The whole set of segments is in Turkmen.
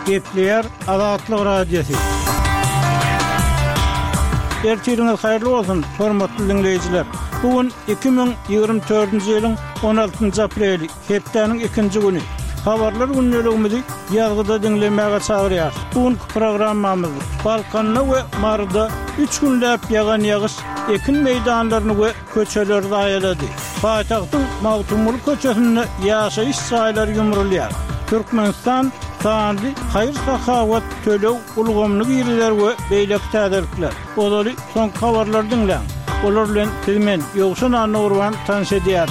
Gepleyer Azatlyk Radiosu. Ertiriniz hayırlı olsun, hormatly dinleyijiler. Bugün 2024-nji ýylyň 16-njy apreli, hepdeniň 2-nji güni. Habarlar günneligimizi ýazgyda dinlemäge çagyrýar. Bugünkü programmamyz Balkanda we Marda 3 günläp ýagan ýagyş ekin meýdanlaryny we köçeleri aýalady. Paýtagtyň Mawtumul köçesinde ýaşaýyş saýlary ýumrulýar. Türkmenistan sandy haýyr-sahawat tölew ulgamlyk ýerler we beýlek täzelikler. Olary son habarlar dinleň. Olar bilen tilmen ýogşan anurwan tanış edýär.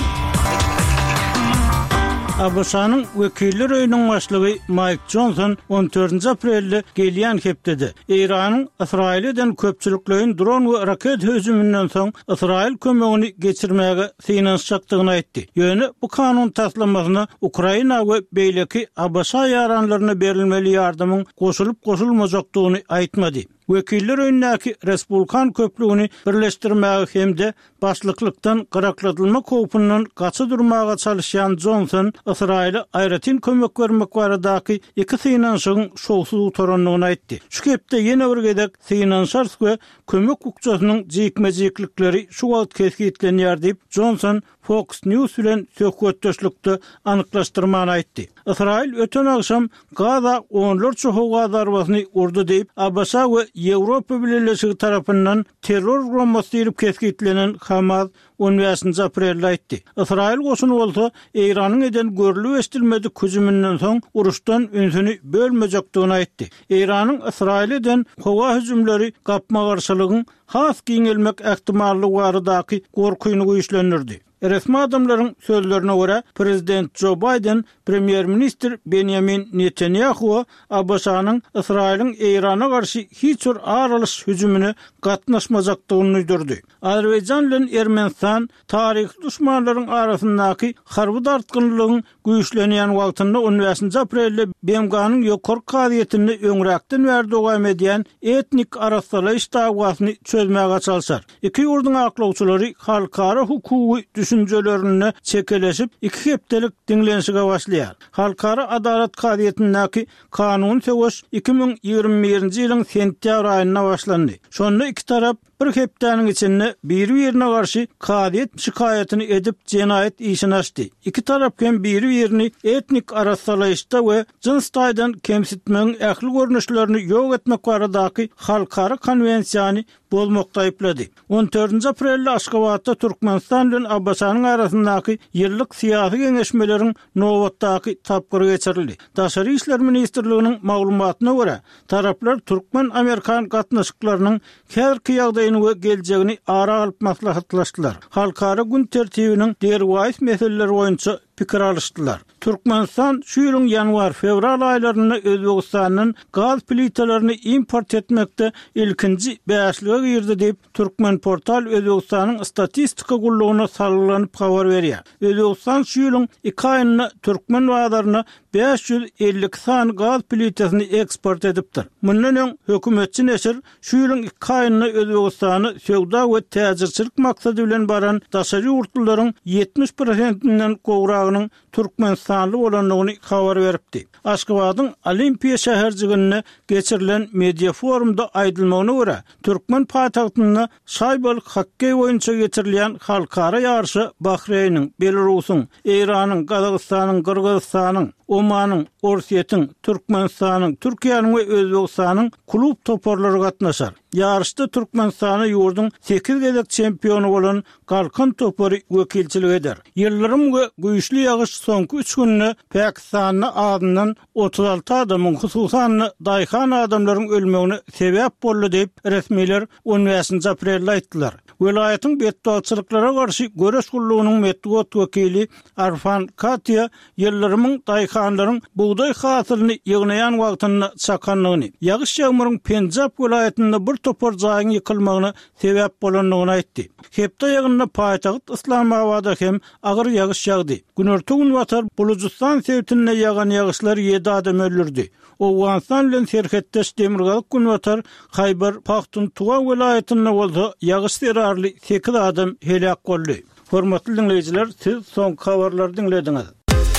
Abasanyň Wekiller öýüniň başlygy Mike Johnson 14 aprelde gelýän hepdede Iranyň Israilden köpçüliklerin dron we raket höjümünden soň Israil kömegini geçirmäge synaşjakdygyny aýtdy. Ýöne bu kanun taslamasyna Ukraina we beýleki Abasa ýaranlaryna berilmeli ýardymyň goşulyp goşulmajakdygyny aýtmady. Wekiller öýünäki Respublikan köplüğini birleşdirmäge hemde başlyklykdan gyraklatylmak howpundan gaça durmaga çalışýan Johnson, Israil'e aýratyn kömek bermek baradaky iki synaşygyň şowsuz toranlygyny aýtdy. Şu hepde ýene bir gedek synaşar we kömek ukçasynyň jekmejeklikleri şu wagt kesgitlenýär diýip Johnson Fox News bilen söhbetdeşlikde anyklaşdyrmany aýtdy. Israil öten akşam Gaza onlarca howga darbasyny urdy diýip Abasa we Ýewropa Birleşigi tarapyndan terror gurulmasy diýip kesgitlenen Hamas 10 aprelde aýtdy. Israil goşuny bolsa Iranyň eden görülüp estilmedi hüjümünden soň uruşdan ünsüni bölmejekdigini aýtdy. Iranyň Israilden howga hüjümleri gapma garşylygyň has giňelmek ähtimallygy baradaky gorkuny güýçlendirdi. Resmi adamların sözlerine göre Prezident Joe Biden, Premier Minister Benjamin Netanyahu, Abasanyň Israil'in İran'a karşı hiç bir aralyş hüjümüne gatnaşmajakdygyny öýdürdi. Azerbaýjan bilen Ermenistan taryhy düşmanlaryň arasyndaky harby dartgynlygyň güýçlenýän wagtynda 15 aprelde BMG'nyň ýokary kaziýetini öňräkden berdi owam edýän etnik araşdyrmalar dagwasyny çözmäge çalışar. Iki ýurduň aklawçylary halkara hukuky düşüncelerini çekeleşip iki hepdelik dinlenişige başlaýar. Halkara adalet kaziýetindäki kanun töweş 2021-nji ýylyň sentýabr aýyna başlandy. Şonda iki tarap bir hepdeniň içinde biri-birine garşy kaziýet şikaýetini edip jenaýet işini açdy. İki tarap hem biri-birini etnik araşdyrmalar we jins taýdan kemsitmeň ähli görnüşlerini ýok etmek baradaky halkara konwensiýany bolmakda aýplady. 14 aprelde Aşgabatda Türkmenistan bilen Abasanyň arasyndaky ýyllyk syýasy geňeşmeleriň nowatdaky tapgyry geçirildi. Daşary işler ministrliginiň maglumatyna görä, taraplar Türkmen-Amerikan gatnaşyklarynyň häzirki ýagdaýyny we geljegini ara alyp maslahatlaşdylar. Halkara gün tertibiniň derwäs meseleleri boýunça pikir alışdylar. Türkmenistan şu ýylyň ýanwar-fevral aýlaryna Özbegistanyň gaz plitalaryny import etmekde ilkinji beýaslyga girdi diýip Türkmen portal Özbegistanyň statistika gullugyna salyklanyp habar berýär. Özbegistan şu ýylyň 2 aýyna Türkmen bazarına 550 san gaz plitasyny eksport edipdir. Mundan öň hökümetçi neşir şu ýylyň 2 aýyna Özbegistany sowda we täzirçilik maksady bilen baran daşary ýurtlaryň 70%-inden gowragynyň Türkmenistanly bolanlygyny habar beripdi. Aşgabatyň Olimpiya şäherjigine geçirilen media forumda aýdylmagyna görä, Türkmen paýtagtynda şaýbalyk hokkey boýunça geçirilýän halkara ýarşy Bahreýniň, Belarusyň, Iranyň, Gazagystanyň, Kyrgyzstanyň, Omanyň, Orsiýetiň, Türkmenistanyň, Türkiýanyň we Özbegistanyň klub toparlary gatnaşar. Ýarışda Türkmenistany ýurdun 8 gezek çempionu bolan Galkan topary wekilçilik eder. Ýyllaryň we güýçli ýagyş soňky 3 günde Pakistanyň adyndan 36 adamyň, hususan daýhan adamlaryň ölmegine sebäp boldy diýip resmiler 15 aprelde aýtdylar. Welaýatyň betdalçylyklara garşy göreş gullugynyň metbuat wekili Arfan Katya ýyllaryň daýhanlaryň buğday hasylyny ýygnaýan wagtynda çakanlygyny, ýagyş ýağmuryň Penjab welaýatynda bir topar jaýyň ýykylmagyna sebäp bolanlygyny aýtdy. Hepde ýagynda paýtagyt Islamabada hem agyr ýagyş ýagdy. Günertüň watar Bulujistan sewtine ýagan ýagyşlar 7 adam öldürdi. Owganistan bilen serhetdeş Demirgalyk gün watar Haybar Paxtuntuwa welaýatynda bolsa ýagyş zerarly 8 adam helak boldy. Hormatly dinleyijiler, siz soň habarlary dinlediňiz.